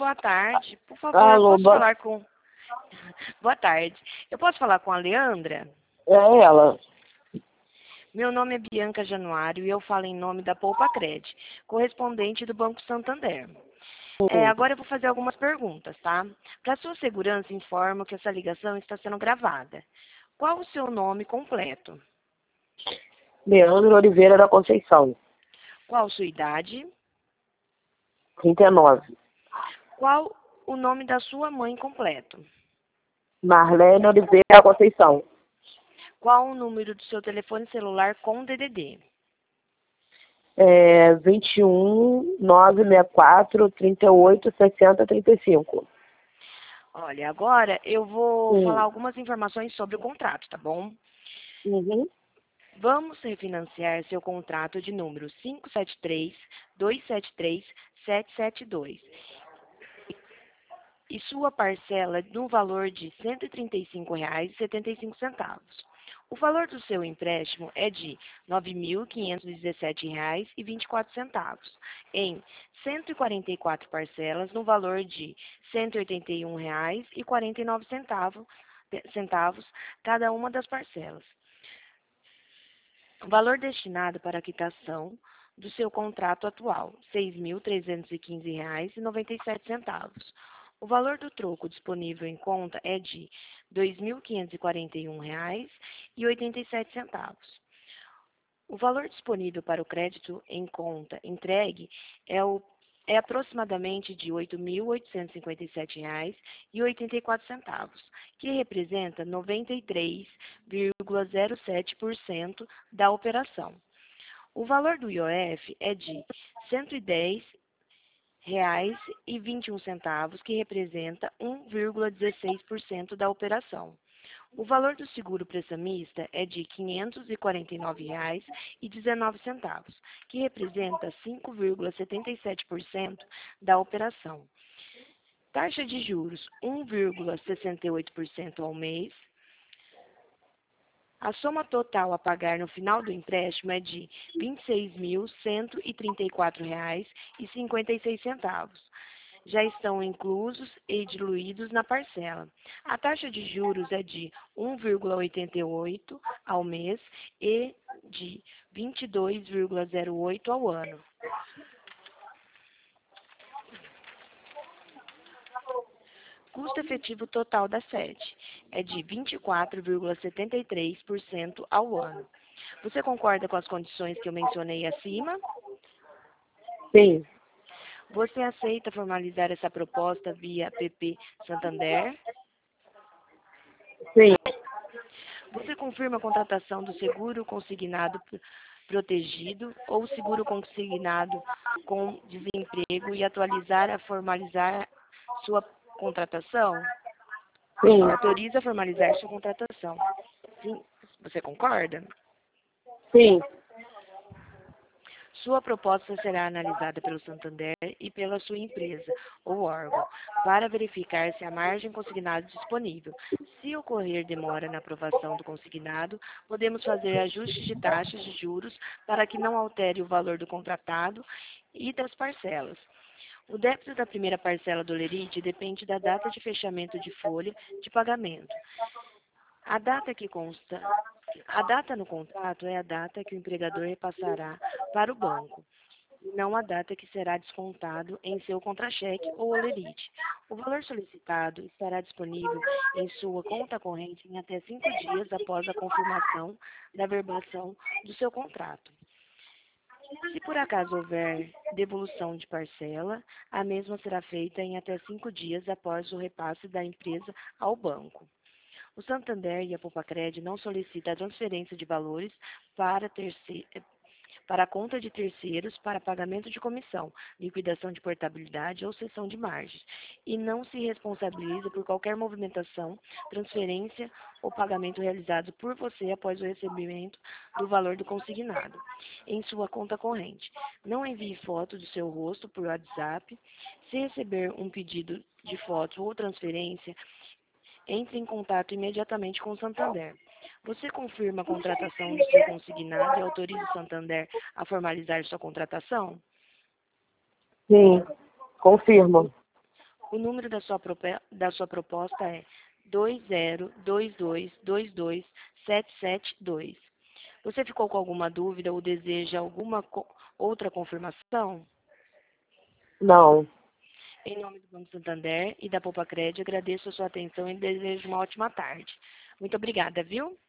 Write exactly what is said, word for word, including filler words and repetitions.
boa tarde. Por favor, eu Alô, posso boa... falar com... Boa tarde. Eu posso falar com a Leandra? É ela. Meu nome é Bianca Januário e eu falo em nome da Poupa Cred, correspondente do Banco Santander. É, agora eu vou fazer algumas perguntas, tá? Para sua segurança, informo que essa ligação está sendo gravada. Qual o seu nome completo? Leandro Oliveira da Conceição. Qual sua idade? trinta e nove. Qual o nome da sua mãe completo? Marlene Oliveira da Conceição. Qual o número do seu telefone celular com D D D? É vinte e um, novecentos e sessenta e quatro, trinta e oito, sessenta, trinta e cinco. Olha, agora eu vou falar Sim. algumas informações sobre o contrato, tá bom? Uhum. Vamos refinanciar seu contrato de número cinco sete três, dois sete três, sete sete dois e sua parcela no valor de cento e trinta e cinco reais e setenta e cinco centavos. O valor do seu empréstimo é de nove mil quinhentos e dezessete reais e vinte e quatro centavos, em cento e quarenta e quatro parcelas no valor de cento e oitenta e um reais e quarenta e nove centavos, centavos cada uma das parcelas. O valor destinado para a quitação do seu contrato atual, seis mil trezentos e quinze reais e noventa e sete centavos. O valor do troco disponível em conta é de dois mil quinhentos e quarenta e um reais e oitenta e sete centavos. O valor disponível para o crédito em conta entregue é, o, é aproximadamente de oito mil oitocentos e cinquenta e sete reais e oitenta e quatro centavos, que representa noventa e três vírgula zero sete por cento da operação. O valor do I O F é de cento e dez reais e vinte e um centavos, que representa um vírgula dezesseis por cento da operação. O valor do seguro prestamista é de quinhentos e quarenta e nove reais e dezenove centavos, que representa cinco vírgula setenta e sete por cento da operação. Taxa de juros um vírgula sessenta e oito por cento ao mês. A soma total a pagar no final do empréstimo é de vinte e seis mil cento e trinta e quatro reais e cinquenta e seis centavos. Já estão inclusos e diluídos na parcela. A taxa de juros é de um vírgula oitenta e oito por cento ao mês e de vinte e dois vírgula zero oito por cento ao ano. Custo efetivo total da sede é de vinte e quatro vírgula setenta e três por cento ao ano. Você concorda com as condições que eu mencionei acima? Sim. Você aceita formalizar essa proposta via P P Santander? Sim. Você confirma a contratação do seguro consignado protegido ou seguro consignado com desemprego e atualizar a formalizar sua contratação? Sim. Autoriza a formalizar sua contratação. Sim, você concorda? Sim. Sua proposta será analisada pelo Santander e pela sua empresa ou órgão para verificar se há margem consignado disponível. Se ocorrer demora na aprovação do consignado, podemos fazer ajustes de taxas de juros para que não altere o valor do contratado e das parcelas. O débito da primeira parcela do lerite depende da data de fechamento de folha de pagamento. A data que consta, a data no contrato é a data que o empregador repassará para o banco, não a data que será descontado em seu contra-cheque ou olerite. O valor solicitado estará disponível em sua conta corrente em até cinco dias após a confirmação da verbação do seu contrato. Se por acaso houver devolução de parcela, a mesma será feita em até cinco dias após o repasse da empresa ao banco. O Santander e a Poupa-Cred não solicitam a transferência de valores para, terceir, para a conta de terceiros para pagamento de comissão, liquidação de portabilidade ou cessão de margens, e não se responsabiliza por qualquer movimentação, transferência ou pagamento realizado por você após o recebimento do valor do consignado em sua conta corrente. Não envie foto do seu rosto por WhatsApp. Se receber um pedido de foto ou transferência, entre em contato imediatamente com o Santander. Você confirma a contratação do seu consignado e autoriza o Santander a formalizar sua contratação? Sim. Confirmo. O número da sua, prope- da sua proposta é dois zero dois dois dois dois sete sete dois. Você ficou com alguma dúvida ou deseja alguma co- outra confirmação? Não. Em nome do Banco Santander e da Poupa Crédito, agradeço a sua atenção e desejo uma ótima tarde. Muito obrigada, viu?